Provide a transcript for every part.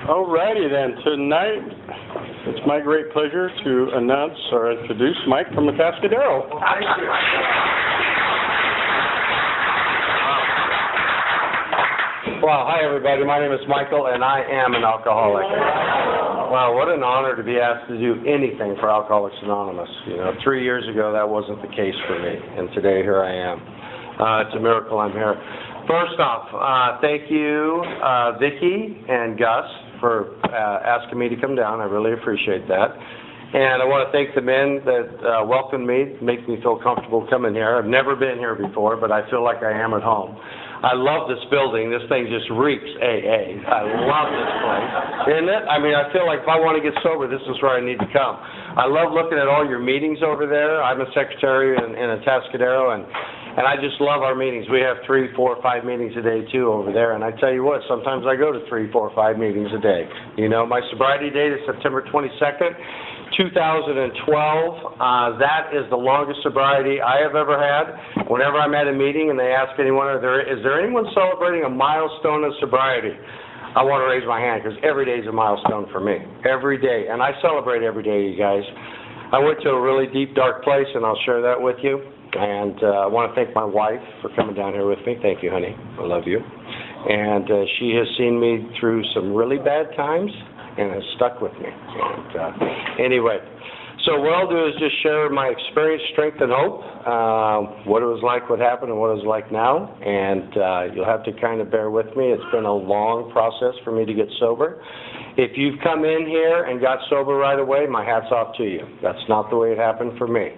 Alrighty then, tonight it's my great pleasure to announce or introduce Mike from Atascadero. Thank you. Well, hi everybody, my name is Michael and I am an alcoholic. Wow, what an honor to be asked to do anything for Alcoholics Anonymous. You know, 3 years ago that wasn't the case for me, and today here I am. It's a miracle I'm here. First off, thank you, Vicki and Gus, for asking me to come down. I really appreciate that. And I want to thank the men that welcomed me, make me feel comfortable coming here. I've never been here before, but I feel like I am at home. I love this building. This thing just reeks AA. I love this place. Isn't it? I mean, I feel like if I want to get sober, this is where I need to come. I love looking at all your meetings over there. I'm a secretary in Atascadero, and I just love our meetings. We have 3, 4, 5 meetings a day, too, over there. And I tell you what, sometimes I go to 3, 4, 5 meetings a day. You know, my sobriety date is September 22nd, 2012. That is the longest sobriety I have ever had. Whenever I'm at a meeting and they ask anyone, is there anyone celebrating a milestone of sobriety? I want to raise my hand because every day is a milestone for me. Every day. And I celebrate every day, you guys. I went to a really deep, dark place, and I'll share that with you. And I want to thank my wife for coming down here with me. Thank you, honey. I love you. And she has seen me through some really bad times and has stuck with me. And anyway, so what I'll do is just share my experience, strength, and hope, what it was like, what happened, and what it's like now. And you'll have to kind of bear with me. It's been a long process for me to get sober. If you've come in here and got sober right away, my hat's off to you. That's not the way it happened for me.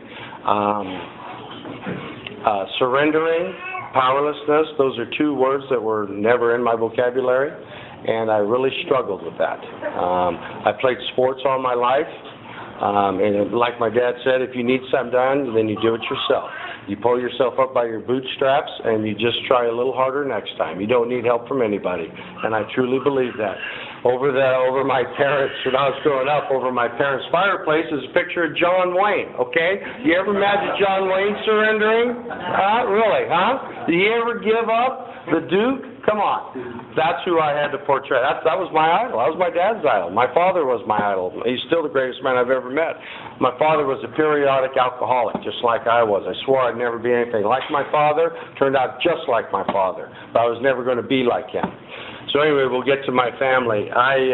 Surrendering, powerlessness, those are two words that were never in my vocabulary, and I really struggled with that. I played sports all my life, and like my dad said, if you need something done, then you do it yourself. You pull yourself up by your bootstraps, and you just try a little harder next time. You don't need help from anybody, and I truly believe that. Over my parents, when I was growing up, over my parents' fireplace is a picture of John Wayne, okay? You ever imagine John Wayne surrendering? Really, huh? Did he ever give up? The Duke? Come on. That's who I had to portray. That was my idol. That was my dad's idol. My father was my idol. He's still the greatest man I've ever met. My father was a periodic alcoholic, just like I was. I swore I'd never be anything like my father. Turned out just like my father. But I was never going to be like him. So anyway, we'll get to my family.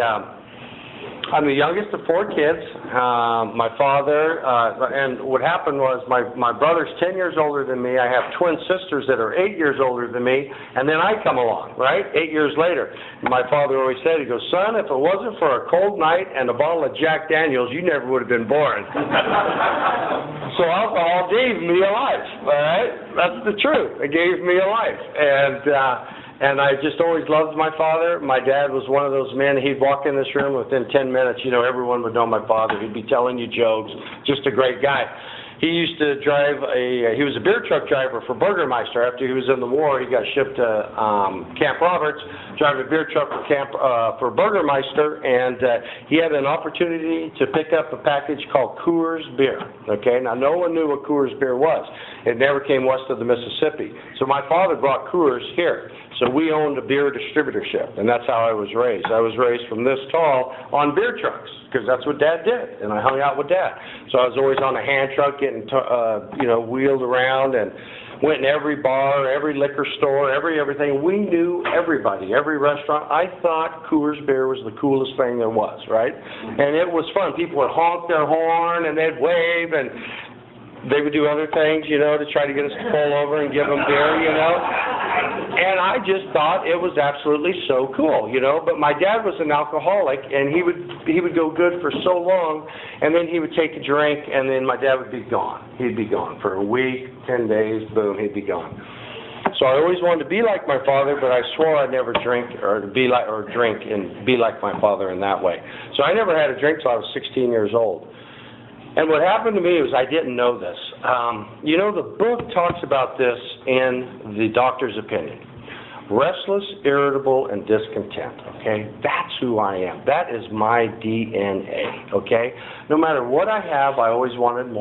I'm the youngest of 4 kids. My father, and what happened was my brother's 10 years older than me. I have twin sisters that are 8 years older than me, and then I come along, right, 8 years later. My father always said, he goes, son, if it wasn't for a cold night and a bottle of Jack Daniels, you never would have been born. So alcohol gave me a life, all right? That's the truth. It gave me a life. And I just always loved my father. My dad was one of those men, he'd walk in this room within 10 minutes, you know, everyone would know my father. He'd be telling you jokes, just a great guy. He used to drive he was a beer truck driver for Burgermeister. After he was in the war, he got shipped to Camp Roberts, driving a beer truck for Burgermeister, and he had an opportunity to pick up a package called Coors beer. Okay, now no one knew what Coors beer was. It never came west of the Mississippi. So my father brought Coors here. So we owned a beer distributorship, and that's how I was raised. I was raised from this tall on beer trucks, because that's what Dad did, and I hung out with Dad. So I was always on a hand truck getting, wheeled around, and went in every bar, every liquor store, everything. We knew everybody, every restaurant. I thought Coors beer was the coolest thing there was, right? And it was fun. People would honk their horn, and they'd wave, and they would do other things, you know, to try to get us to pull over and give them beer, you know. And I just thought it was absolutely so cool, you know. But my dad was an alcoholic, and he would go good for so long, and then he would take a drink, and then my dad would be gone. He'd be gone for a week, 10 days, boom, he'd be gone. So I always wanted to be like my father, but I swore I'd never drink or drink and be like my father in that way. So I never had a drink till I was 16 years old. And what happened to me was I didn't know this. You know, the book talks about this in the doctor's opinion. Restless, irritable, and discontent, okay? That's who I am. That is my DNA, okay? No matter what I have, I always wanted more.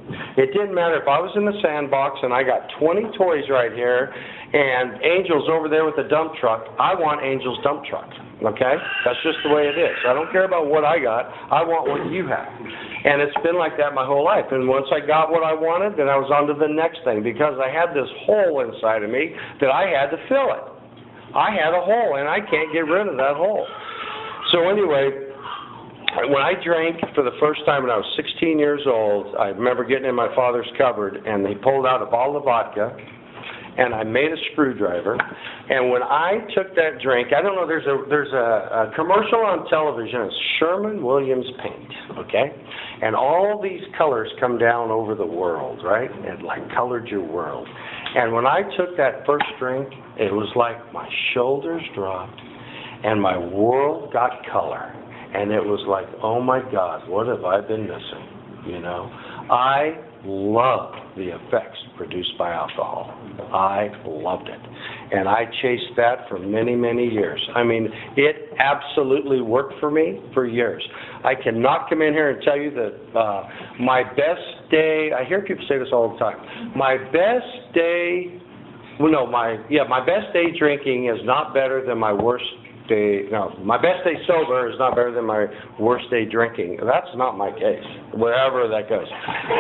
It didn't matter if I was in the sandbox and I got 20 toys right here and Angel's over there with the dump truck. I want Angel's dump truck, okay? That's just the way it is. I don't care about what I got. I want what you have. And it's been like that my whole life. And once I got what I wanted, then I was on to the next thing because I had this hole inside of me that I had to fill it. I had a hole, and I can't get rid of that hole. So anyway, when I drank for the first time when I was 16 years old, I remember getting in my father's cupboard, and he pulled out a bottle of vodka, and I made a screwdriver. And when I took that drink, I don't know, there's a commercial on television. It's Sherwin-Williams paint, okay? And all these colors come down over the world, right? It like colored your world. And when I took that first drink, it was like my shoulders dropped and my world got color. And it was like, oh my God, what have I been missing? You know, I loved the effects produced by alcohol. I loved it. And I chased that for many, many years. I mean, it absolutely worked for me for years. I cannot come in here and tell you that my best day, I hear people say this all the time, my best day, well, no, my best day drinking is not better than my worst day, no, my best day sober is not better than my worst day drinking. That's not my case, wherever that goes.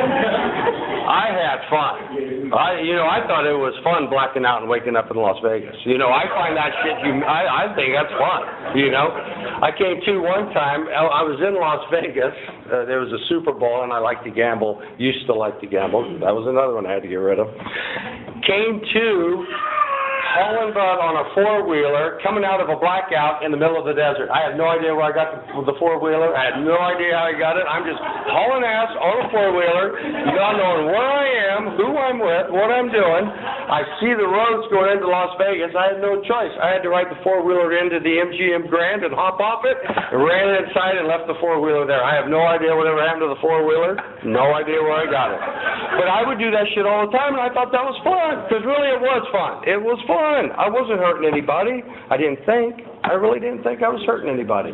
I had fun. I thought it was fun blacking out and waking up in Las Vegas. I find that shit, I think that's fun, I came to one time, I was in Las Vegas, there was a Super Bowl, and I like to gamble, used to like to gamble. That was another one I had to get rid of. Came to hauling butt on a four-wheeler, coming out of a blackout in the middle of the desert. I had no idea where I got the four-wheeler. I had no idea how I got it. I'm just hauling ass on a four-wheeler, not knowing where I am, who I'm with, what I'm doing. I see the roads going into Las Vegas. I had no choice. I had to ride the four-wheeler into the MGM Grand and hop off it, and ran inside and left the four-wheeler there. I have no idea whatever happened to the four-wheeler. No idea where I got it. But I would do that shit all the time, and I thought that was fun, because really it was fun. It was fun. I wasn't hurting anybody. I really didn't think I was hurting anybody,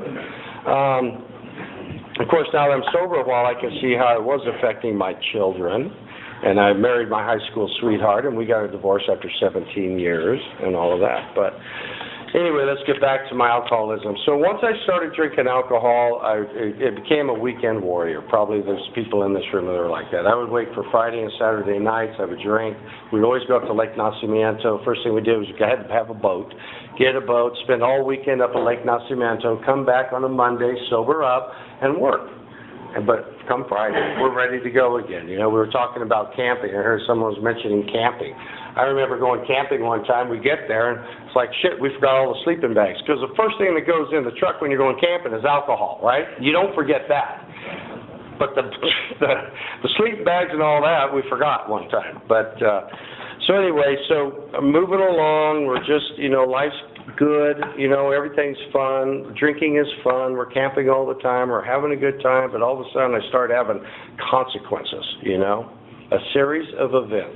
Of course, now that I'm sober a while, I can see how it was affecting my children. And I married my high school sweetheart, and we got a divorce after 17 years and all of that. But anyway, let's get back to my alcoholism. So once I started drinking alcohol, it became a weekend warrior. Probably there's people in this room that are like that. I would wait for Friday and Saturday nights. I would drink. We'd always go up to Lake Nacimiento. First thing we did was we had to have a boat. Get a boat, spend all weekend up at Lake Nacimiento, come back on a Monday, sober up, and work. But come Friday, we're ready to go again. We were talking about camping. I heard someone was mentioning camping. I remember going camping one time. We get there, and it's like, shit, we forgot all the sleeping bags. Because the first thing that goes in the truck when you're going camping is alcohol, right? You don't forget that. But the sleeping bags and all that, we forgot one time. But so anyway, moving along, we're just, life's good, everything's fun, drinking is fun, we're camping all the time, we're having a good time, but all of a sudden I start having consequences, a series of events,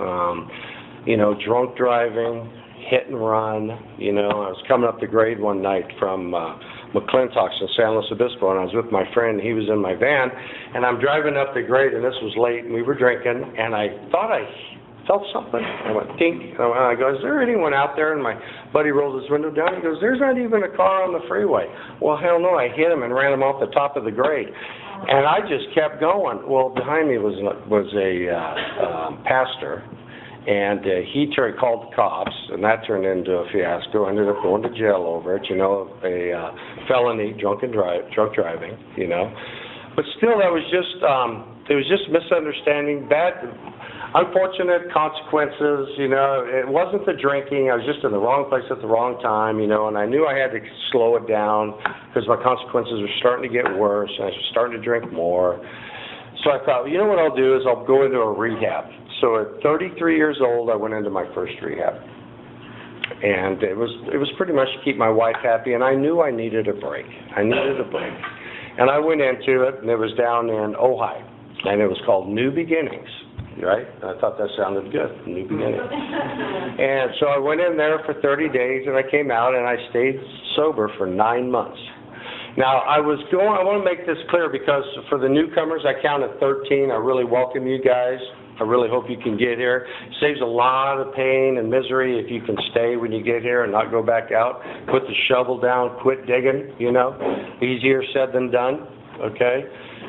drunk driving, hit and run, I was coming up the grade one night from McClintock's in San Luis Obispo, and I was with my friend, he was in my van, and I'm driving up the grade, and this was late, and we were drinking, and I thought I felt something. I went, dink. And I go, is there anyone out there? And my buddy rolled his window down. He goes, there's not even a car on the freeway. Well, hell no. I hit him and ran him off the top of the grade. And I just kept going. Well, behind me was a pastor, and he called the cops, and that turned into a fiasco. Ended up going to jail over it, a felony, drunk driving, But still, that was just, it was just misunderstanding, unfortunate consequences, it wasn't the drinking, I was just in the wrong place at the wrong time, and I knew I had to slow it down because my consequences were starting to get worse, and I was starting to drink more. So I thought, what I'll do is I'll go into a rehab. So at 33 years old, I went into my first rehab. And it was pretty much to keep my wife happy, and I knew I needed a break. And I went into it, and it was down in Ojai, and it was called New Beginnings. Right? I thought that sounded good, New Beginning. And so I went in there for 30 days, and I came out, and I stayed sober for 9 months. Now, I want to make this clear because for the newcomers, I counted 13. I really welcome you guys. I really hope you can get here. It saves a lot of pain and misery if you can stay when you get here and not go back out. Put the shovel down, quit digging, you know. Easier said than done, okay?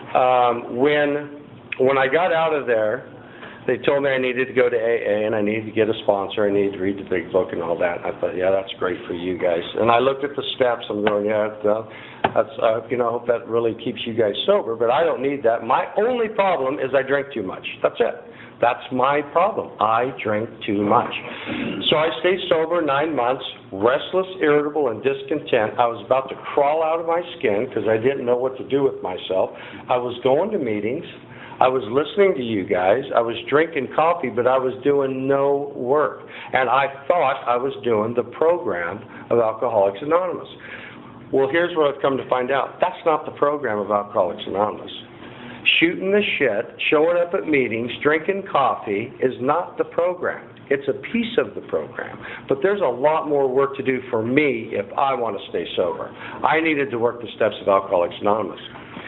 When I got out of there, they told me I needed to go to AA and I needed to get a sponsor. I needed to read the big book and all that. And I thought, yeah, that's great for you guys. And I looked at the steps. I'm going, yeah, that's you know, I hope that really keeps you guys sober. But I don't need that. My only problem is I drink too much. That's it. That's my problem. I drink too much. So I stayed sober 9 months, restless, irritable, and discontent. I was about to crawl out of my skin because I didn't know what to do with myself. I was going to meetings. I was listening to you guys. I was drinking coffee, but I was doing no work. And I thought I was doing the program of Alcoholics Anonymous. Well, here's what I've come to find out. That's not the program of Alcoholics Anonymous. Shooting the shit, showing up at meetings, drinking coffee is not the program. It's a piece of the program. But there's a lot more work to do for me if I want to stay sober. I needed to work the steps of Alcoholics Anonymous.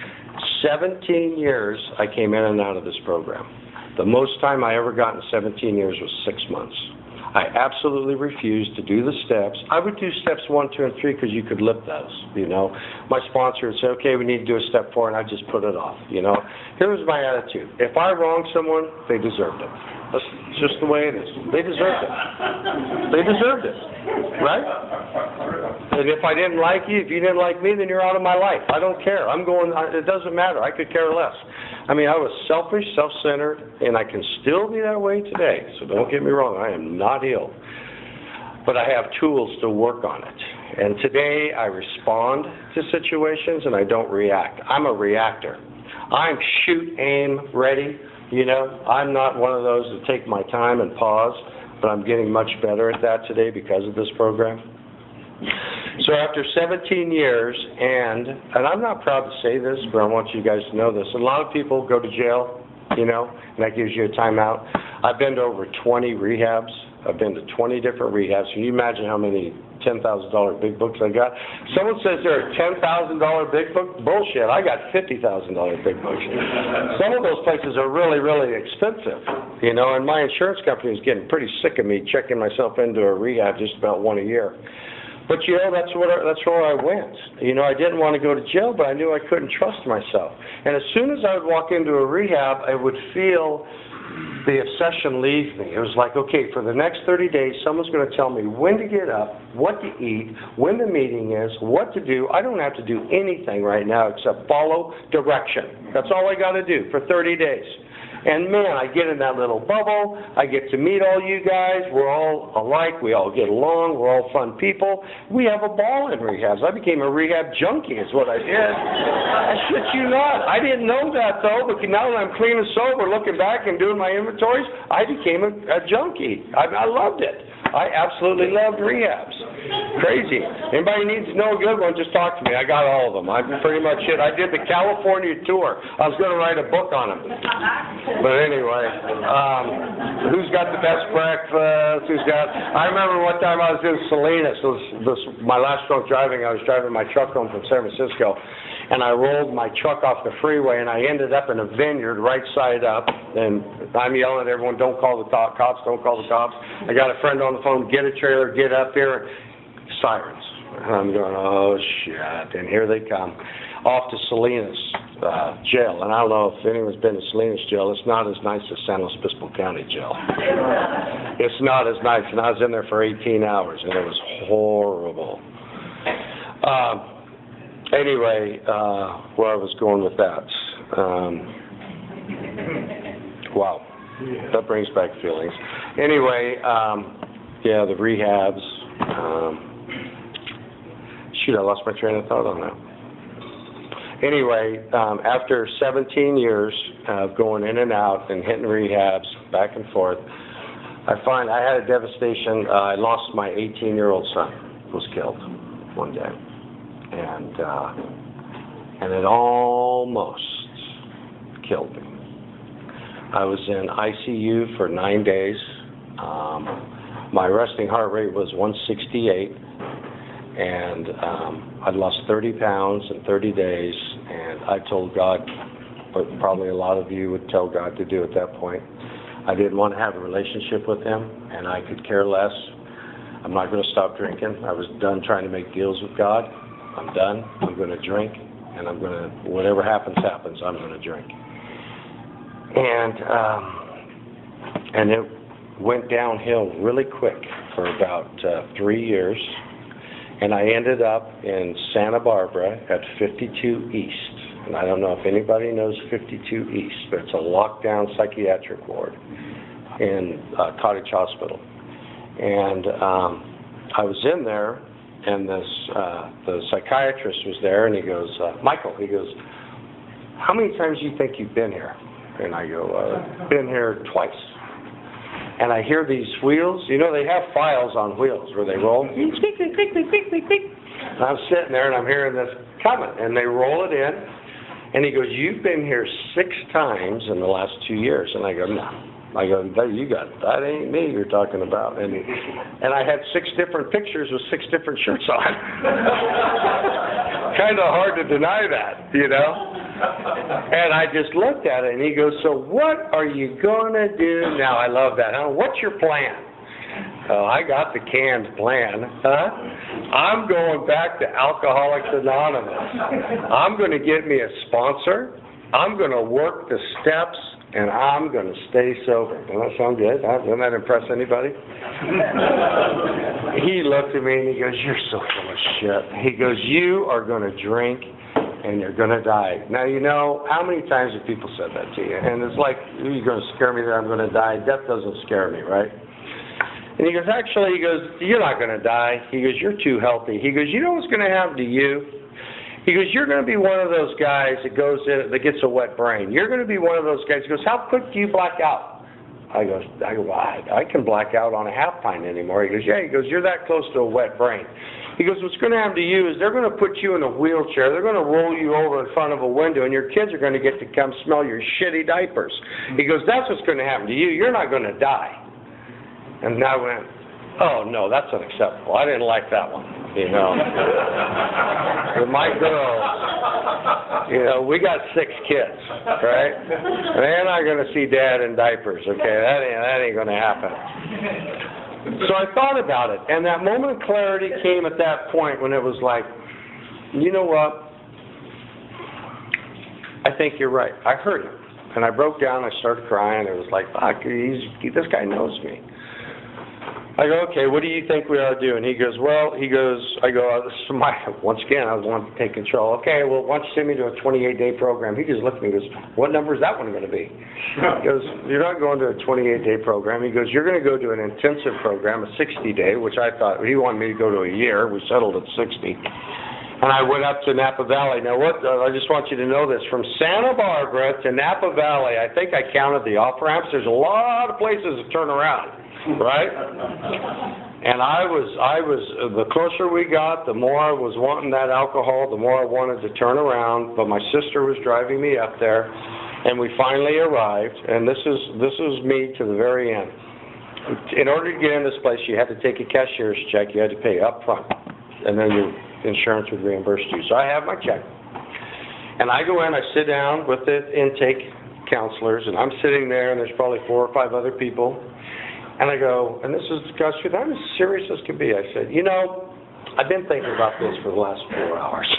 17 years I came in and out of this program. The most time I ever got in 17 years was 6 months. I absolutely refused to do the steps. I would do steps 1, 2, and 3 because you could lip those, you know. My sponsor would say, okay, we need to do a step 4, and I'd just put it off, you know. Here was my attitude. If I wronged someone, they deserved it. That's just the way it is. They deserved it. They deserved it, right? And if I didn't like you, if you didn't like me, then you're out of my life. I don't care. It doesn't matter. I could care less. I mean, I was selfish, self-centered, and I can still be that way today. So don't get me wrong. I am not healed. But I have tools to work on it. And today I respond to situations and I don't react. I'm a reactor. I'm shoot, aim, ready. You know, I'm not one of those that take my time and pause, but I'm getting much better at that today because of this program. So after 17 years, and I'm not proud to say this, but I want you guys to know this. A lot of people go to jail, you know, and that gives you a timeout. I've been to over 20 rehabs. I've been to 20 different rehabs. Can you imagine how many $10,000 big books I got? Someone says they're a $10,000 big book. Bullshit. I got $50,000 big books. Some of those places are really, really expensive, you know, and my insurance company is getting pretty sick of me checking myself into a rehab just about one a year. But, you know, that's where I went. You know, I didn't want to go to jail, but I knew I couldn't trust myself. And as soon as I would walk into a rehab, I would feel the obsession leave me. It was like, okay, for the next 30 days, someone's going to tell me when to get up, what to eat, when the meeting is, what to do. I don't have to do anything right now except follow direction. That's all I got to do for 30 days. And man, I get in that little bubble. I get to meet all you guys. We're all alike. We all get along. We're all fun people. We have a ball in rehabs. I became a rehab junkie is what I did. I shit you not. I didn't know that though, but now that I'm clean and sober, looking back and doing my inventories, I became a junkie. I loved it. I absolutely loved rehabs. Crazy. Anybody needs to know a good one, just talk to me. I got all of them. I pretty much it. I did the California tour. I was going to write a book on them. But anyway, who's got the best breakfast? I remember one time I was in Salinas. My last drunk driving, I was driving my truck home from San Francisco. And I rolled my truck off the freeway, and I ended up in a vineyard right side up. And I'm yelling at everyone, don't call the cops, don't call the cops. I got a friend on the phone, get a trailer, get up here. Sirens. And I'm going, oh, shit. And here they come. Off to Salinas jail. And I don't know if anyone's been to Salinas jail. It's not as nice as San Luis Obispo County jail. It's not as nice. And I was in there for 18 hours, and it was horrible. Anyway, where I was going with that. Wow. That brings back feelings. Anyway, yeah, the rehabs. Shoot, I lost my train of thought on that. Anyway, after 17 years of going in and out and hitting rehabs, back and forth, I had a devastation. I lost my 18-year-old son, was killed one day. And it almost killed me. I was in ICU for 9 days. My resting heart rate was 168, And I'd lost 30 pounds in 30 days, and I told God, but probably a lot of you would tell God to do at that point, I didn't want to have a relationship with him, and I could care less. I'm not going to stop drinking. I was done trying to make deals with God. I'm done. I'm going to drink, and I'm going to, whatever happens, happens. I'm going to drink. And it went downhill really quick for about 3 years, and I ended up in Santa Barbara at 52 East. And I don't know if anybody knows 52 East, but it's a lockdown psychiatric ward in Cottage Hospital. And I was in there, and the psychiatrist was there, and he goes, Michael, he goes, how many times do you think you've been here? And I go, been here twice. And I hear these wheels. You know, they have files on wheels where they roll. And I'm sitting there, and I'm hearing this coming. And they roll it in. And he goes, you've been here 6 times in the last 2 years. And I go, no. I go, that ain't me you're talking about. And I had 6 different pictures with 6 different shirts on. Kind of hard to deny that, you know. And I just looked at it, and he goes, so what are you going to do now? I love that. What's your plan? Oh, I got the canned plan. Huh? I'm going back to Alcoholics Anonymous. I'm going to get me a sponsor. I'm going to work the steps, and I'm going to stay sober. Doesn't that sound good? Doesn't that impress anybody? He looked at me, and he goes, you're so full of shit. He goes, you are going to drink, and you're going to die. Now, you know, how many times have people said that to you? And it's like, you're going to scare me that I'm going to die. Death doesn't scare me, right? And he goes, actually, he goes, you're not going to die. He goes, you're too healthy. He goes, you know what's going to happen to you? He goes, you're going to be one of those guys that goes in, that gets a wet brain. You're going to be one of those guys. He goes, how quick do you black out? I go, well, I can black out on a half pint anymore. He goes, yeah. He goes, you're that close to a wet brain. He goes, what's going to happen to you is they're going to put you in a wheelchair. They're going to roll you over in front of a window, and your kids are going to get to come smell your shitty diapers. He goes, that's what's going to happen to you. You're not going to die. And I went, oh, no, that's unacceptable. I didn't like that one, you know. With my girls, you know, we got 6 kids, right? They're not going to see Dad in diapers, okay? That ain't going to happen. So I thought about it, and that moment of clarity came at that point when it was like, you know what? I think you're right. I heard him, and I broke down. I started crying. It was like, fuck, this guy knows me. I go, okay, what do you think we ought to do? And he goes, well, I go, this is once again, I want to take control. Okay, well, why don't you send me to a 28-day program? He just looked at me and goes, what number is that one going to be? He goes, you're not going to a 28-day program. He goes, you're going to go to an intensive program, a 60-day, which I thought, he wanted me to go to a year. We settled at 60. And I went up to Napa Valley. Now, I just want you to know this. From Santa Barbara to Napa Valley, I think I counted the off-ramps. There's a lot of places to turn around. Right? And I was, the closer we got, the more I was wanting that alcohol, the more I wanted to turn around. But my sister was driving me up there, and we finally arrived. And this is me to the very end. In order to get in this place, you had to take a cashier's check. You had to pay up front, and then your insurance would reimburse you. So I have my check. And I go in, I sit down with the intake counselors, and I'm sitting there, and there's probably 4 or 5 other people. And I go, and this is God's truth, I'm as serious as can be. I said, you know, I've been thinking about this for the last 4 hours.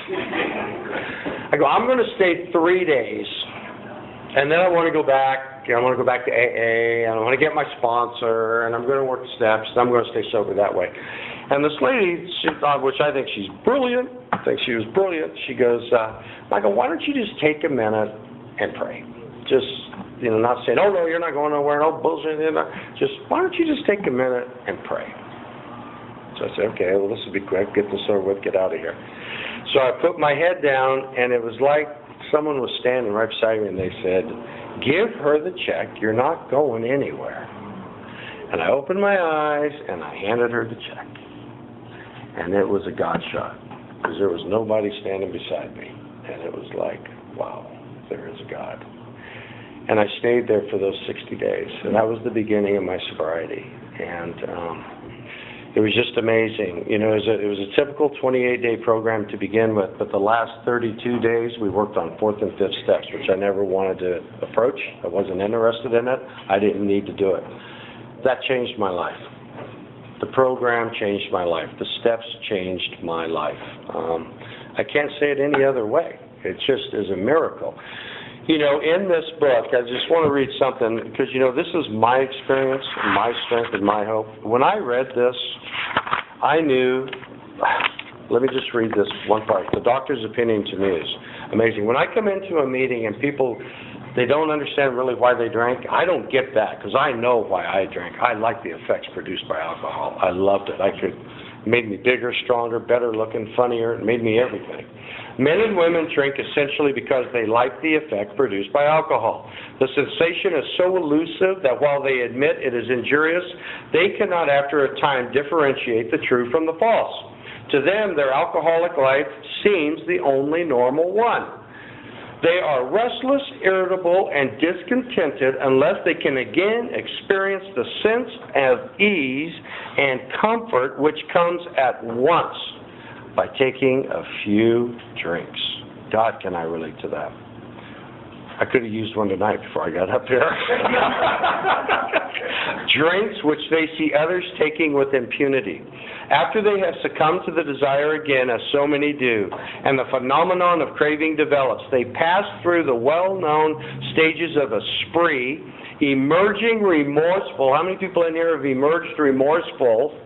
I go, I'm going to stay 3 days, and then I want to go back. I want to go back to AA, and I want to get my sponsor, and I'm going to work the steps, and I'm going to stay sober that way. And this lady, which I think she's brilliant, she was brilliant, she goes, Michael, why don't you just take a minute and pray? Just, you know, not saying, oh, no, you're not going nowhere, no bullshit. Just, why don't you just take a minute and pray? So I said, okay, well, this will be quick. Get this over with, get out of here. So I put my head down, and it was like someone was standing right beside me, and they said, give her the check. You're not going anywhere. And I opened my eyes, and I handed her the check. And it was a God shot, because there was nobody standing beside me. And it was like, wow, there is a God. And I stayed there for those 60 days, and that was the beginning of my sobriety. And It was just amazing. You know, it was a typical 28-day program to begin with, but the last 32 days we worked on 4th and 5th steps, which I never wanted to approach. I wasn't interested in it. I didn't need to do it. That changed my life. The program changed my life. The steps changed my life. I can't say it any other way. It just is a miracle. You know, in this book, I just want to read something, because, you know, this is my experience, my strength, and my hope. When I read this, I knew, let me just read this one part. The doctor's opinion to me is amazing. When I come into a meeting and people, they don't understand really why they drank, I don't get that, because I know why I drank. I like the effects produced by alcohol. I loved it. It made me bigger, stronger, better looking, funnier. It made me everything. Men and women drink essentially because they like the effect produced by alcohol. The sensation is so elusive that while they admit it is injurious, they cannot after a time differentiate the true from the false. To them, their alcoholic life seems the only normal one. They are restless, irritable, and discontented unless they can again experience the sense of ease and comfort which comes at once by taking a few drinks. God, can I relate to that? I could have used one tonight before I got up here. Drinks which they see others taking with impunity. After they have succumbed to the desire again, as so many do, and the phenomenon of craving develops, they pass through the well-known stages of a spree, emerging remorseful. How many people in here have emerged remorseful?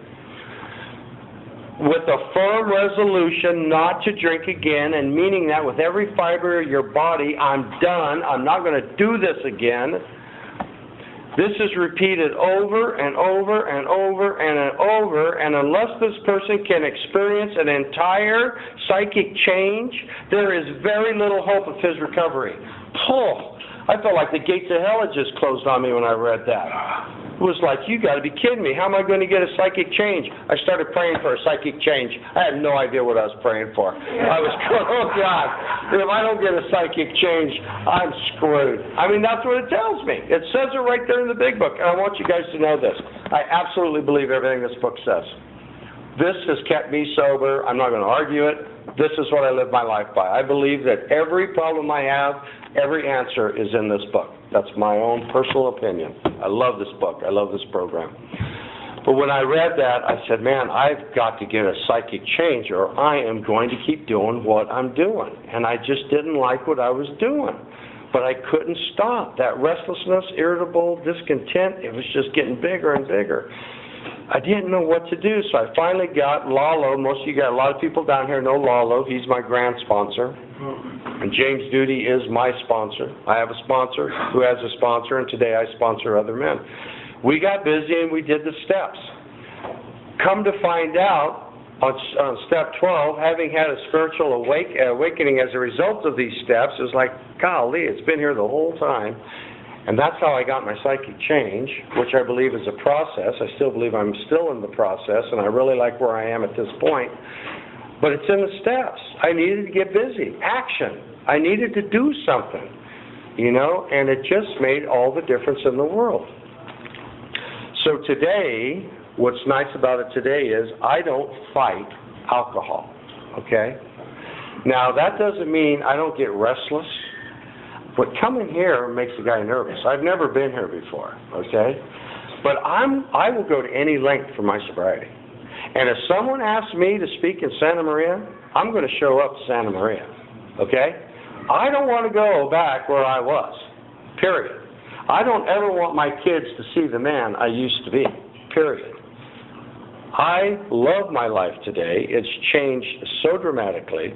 With a firm resolution not to drink again, and meaning that with every fiber of your body, I'm done, I'm not going to do this again. This is repeated over and over and over and over, and unless this person can experience an entire psychic change, there is very little hope of his recovery. Oh, I felt like the gates of hell had just closed on me when I read that. It was like, you got to be kidding me. How am I going to get a psychic change? I started praying for a psychic change. I had no idea what I was praying for. I was going, oh, God, if I don't get a psychic change, I'm screwed. I mean, that's what it tells me. It says it right there in the big book, and I want you guys to know this. I absolutely believe everything this book says. This has kept me sober. I'm not going to argue it. This is what I live my life by. I believe that every problem I have, every answer is in this book. That's my own personal opinion. I love this book. I love this program. But when I read that, I said, man, I've got to get a psychic change or I am going to keep doing what I'm doing. And I just didn't like what I was doing. But I couldn't stop. That restlessness, irritable, discontent, it was just getting bigger and bigger. I didn't know what to do, so I finally got Lalo. Most of you got a lot of people down here know Lalo. He's my grand sponsor. And James Duty is my sponsor. I have a sponsor who has a sponsor, and today I sponsor other men. We got busy and we did the steps. Come to find out, on step 12, having had a spiritual awakening as a result of these steps, is like, golly, it's been here the whole time. And that's how I got my psychic change, which I believe is a process. I still believe I'm still in the process, and I really like where I am at this point. But it's in the steps. I needed to get busy. Action. I needed to do something, you know, and it just made all the difference in the world. So today, what's nice about it today is I don't fight alcohol, okay? Now, that doesn't mean I don't get restless. But coming here makes a guy nervous. I've never been here before, okay? But I will go to any length for my sobriety. And if someone asks me to speak in Santa Maria, I'm going to show up to Santa Maria, okay? I don't want to go back where I was, period. I don't ever want my kids to see the man I used to be, period. I love my life today. It's changed so dramatically.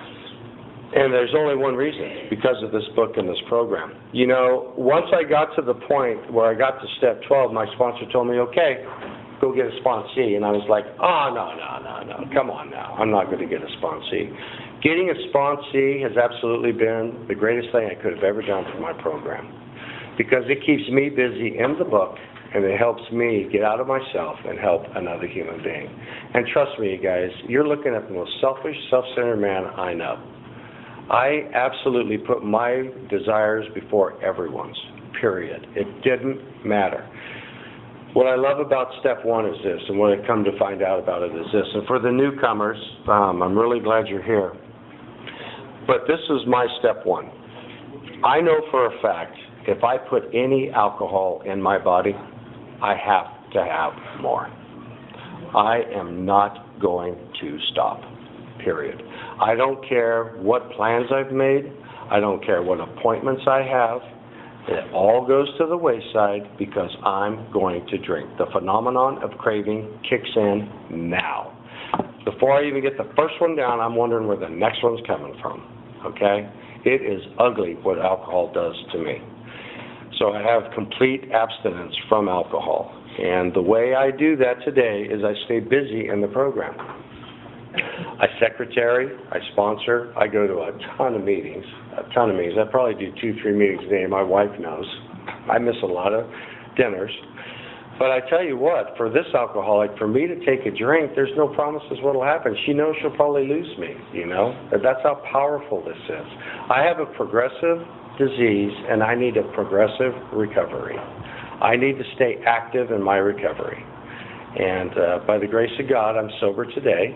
And there's only one reason, because of this book and this program. You know, once I got to the point where I got to step 12, my sponsor told me, okay, go get a sponsee. And I was like, oh, no, come on now. I'm not going to get a sponsee. Getting a sponsee has absolutely been the greatest thing I could have ever done for my program, because it keeps me busy in the book, and it helps me get out of myself and help another human being. And trust me, you guys, you're looking at the most selfish, self-centered man I know. I absolutely put my desires before everyone's, period. It didn't matter. What I love about step one is this, and what I've come to find out about it is this. And for the newcomers, I'm really glad you're here. But this is my step one. I know for a fact, if I put any alcohol in my body, I have to have more. I am not going to stop, period. I don't care what plans I've made. I don't care what appointments I have. It all goes to the wayside because I'm going to drink. The phenomenon of craving kicks in now. Before I even get the first one down, I'm wondering where the next one's coming from, okay? It is ugly what alcohol does to me. So I have complete abstinence from alcohol. And the way I do that today is I stay busy in the program. I secretary, I sponsor, I go to a ton of meetings. I probably do 2-3 meetings a day. My wife knows. I miss a lot of dinners. But I tell you what, for this alcoholic, for me to take a drink, there's no promises what will happen. She knows she'll probably lose me, you know? That's how powerful this is. I have a progressive disease, and I need a progressive recovery. I need to stay active in my recovery. And by the grace of God, I'm sober today.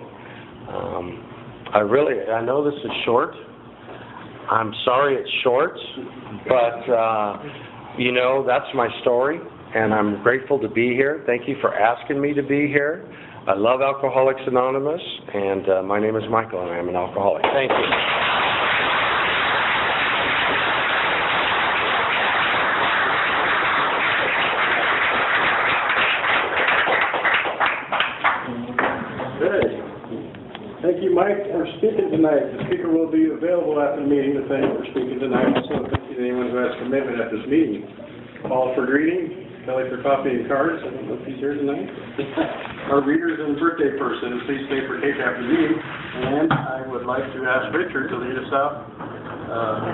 I know this is short. I'm sorry it's short, but, you know, that's my story, and I'm grateful to be here. Thank you for asking me to be here. I love Alcoholics Anonymous, and my name is Michael, and I am an alcoholic. Thank you. Thank you, Mike, for speaking tonight. The speaker will be available after the meeting to thank you for speaking tonight. Also, thank you to anyone who has commitment at this meeting. Paul for greeting, Kelly for coffee and cards. I don't know if he's here tonight. Our readers and birthday person, please stay for cake after the meeting. And I would like to ask Richard to lead us out